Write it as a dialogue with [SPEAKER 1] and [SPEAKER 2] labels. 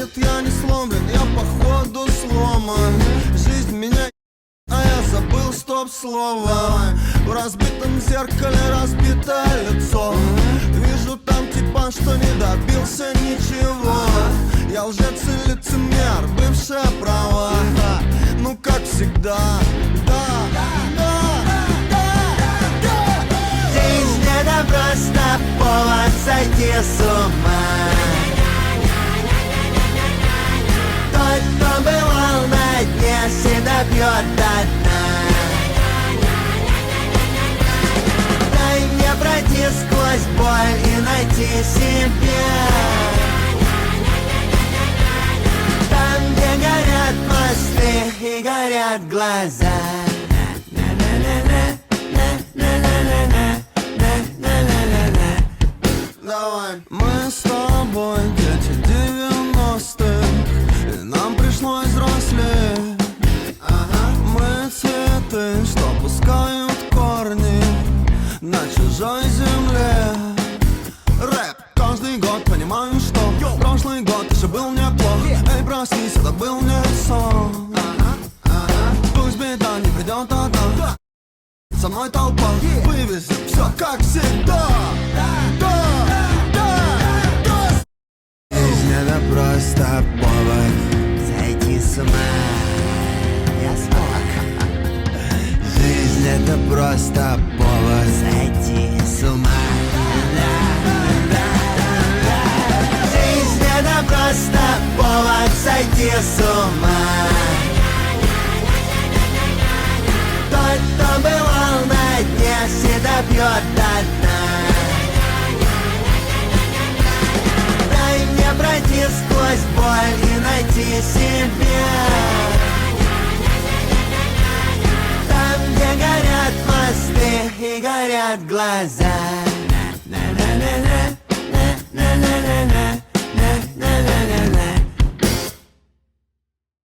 [SPEAKER 1] Нет, я не сломлен, я походу сломан. Жизнь меня, а я забыл стоп-слово. В разбитом зеркале разбитое лицо. Вижу там типа, что не добился ничего. Я лжец и лицемер, бывшая права. Ну как всегда, да, да, да.
[SPEAKER 2] Жизнь это просто повод сойти с ума. Тот, кто бывал на дне, всегда пьет до дна. Дай мне пройти сквозь боль и найти себя. Там, где горят мосты и горят глаза.
[SPEAKER 1] Давай. Мы с тобой дети 90-х, и нам пришлось взрослеть. Мы цветы, что пускают корни на чужой земле. Рэп каждый год, понимаю, что прошлый год еще был неплох. Эй, проснись, это был не сон. Пусть беда не придет одна, со мной толпа, вывезем все как всегда.
[SPEAKER 2] Жизнь это просто повод сойти с ума. Я смог. Жизнь это просто повод сойти с ума. Жизнь это просто повод сойти с ума. Тот, кто бывал на дне, всегда пьет до дна. Дай мне пройти сквозь боль и найти себя. Там, где горят мосты и горят глаза. На-на-на-на, на-на-на-на.